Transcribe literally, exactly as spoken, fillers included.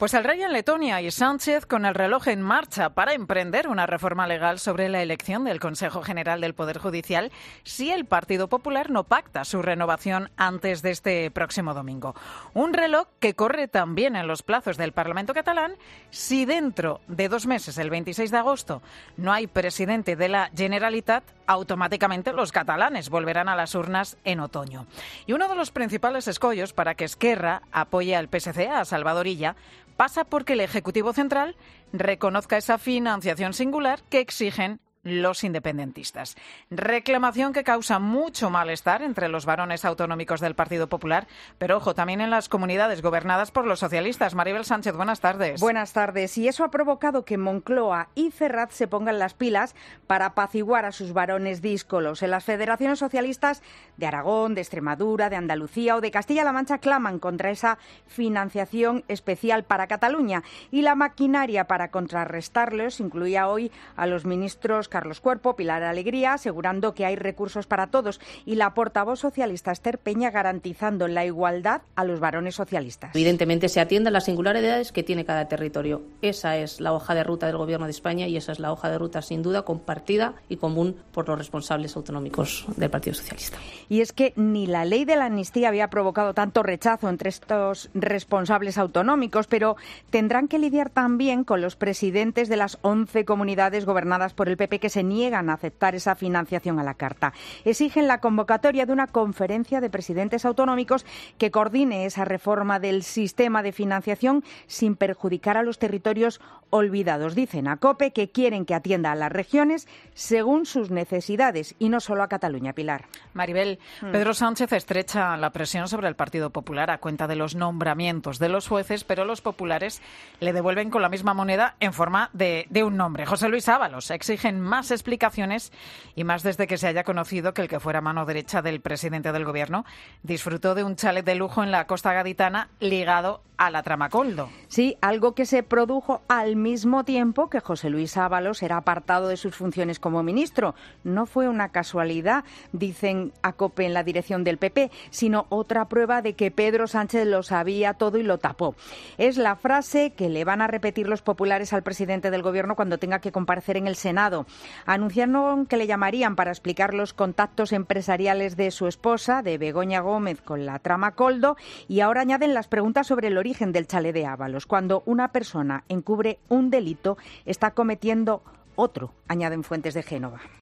Pues el rey en Letonia y Sánchez con el reloj en marcha para emprender una reforma legal sobre la elección del Consejo General del Poder Judicial si el Partido Popular no pacta su renovación antes de este próximo domingo. Un reloj que corre también en los plazos del Parlamento catalán si dentro de dos meses, el veintiséis de agosto, no hay presidente de la Generalitat, automáticamente los catalanes volverán a las urnas en otoño. Y uno de los principales escollos para que Esquerra apoye al P S C, a Salvador Illa, pasa porque el Ejecutivo Central reconozca esa financiación singular que exigen los independentistas. Reclamación que causa mucho malestar entre los varones autonómicos del Partido Popular, pero ojo, también en las comunidades gobernadas por los socialistas. Maribel Sánchez, buenas tardes. Buenas tardes. Y eso ha provocado que Moncloa y Ferraz se pongan las pilas para apaciguar a sus varones díscolos. En las federaciones socialistas de Aragón, de Extremadura, de Andalucía o de Castilla-La Mancha claman contra esa financiación especial para Cataluña. Y la maquinaria para contrarrestarlos incluía hoy a los ministros Carlos Cuerpo, Pilar Alegría, asegurando que hay recursos para todos, y la portavoz socialista Esther Peña garantizando la igualdad a los varones socialistas. Evidentemente se atienden las singularidades que tiene cada territorio. Esa es la hoja de ruta del Gobierno de España y esa es la hoja de ruta sin duda compartida y común por los responsables autonómicos del Partido Socialista. Y es que ni la ley de la amnistía había provocado tanto rechazo entre estos responsables autonómicos, pero tendrán que lidiar también con los presidentes de las once comunidades gobernadas por el P P que se niegan a aceptar esa financiación a la carta. Exigen la convocatoria de una conferencia de presidentes autonómicos que coordine esa reforma del sistema de financiación sin perjudicar a los territorios olvidados. Dicen a COPE que quieren que atienda a las regiones según sus necesidades y no solo a Cataluña. Pilar. Maribel, hmm. Pedro Sánchez estrecha la presión sobre el Partido Popular a cuenta de los nombramientos de los jueces, pero los populares le devuelven con la misma moneda en forma de, de un nombre. José Luis Ábalos. Exigen más explicaciones y más desde que se haya conocido que el que fuera mano derecha del presidente del Gobierno disfrutó de un chalet de lujo en la costa gaditana ligado a la trama Coldo. Sí, algo que se produjo al mismo tiempo que José Luis Ábalos era apartado de sus funciones como ministro. No fue una casualidad, dicen a COPE en la dirección del P P, sino otra prueba de que Pedro Sánchez lo sabía todo y lo tapó. Es la frase que le van a repetir los populares al presidente del Gobierno cuando tenga que comparecer en el Senado. Anunciaron que le llamarían para explicar los contactos empresariales de su esposa, de Begoña Gómez, con la trama Coldo, y ahora añaden las preguntas sobre el origen del chalet de Ábalos. Cuando una persona encubre un delito, está cometiendo otro, añaden fuentes de Génova.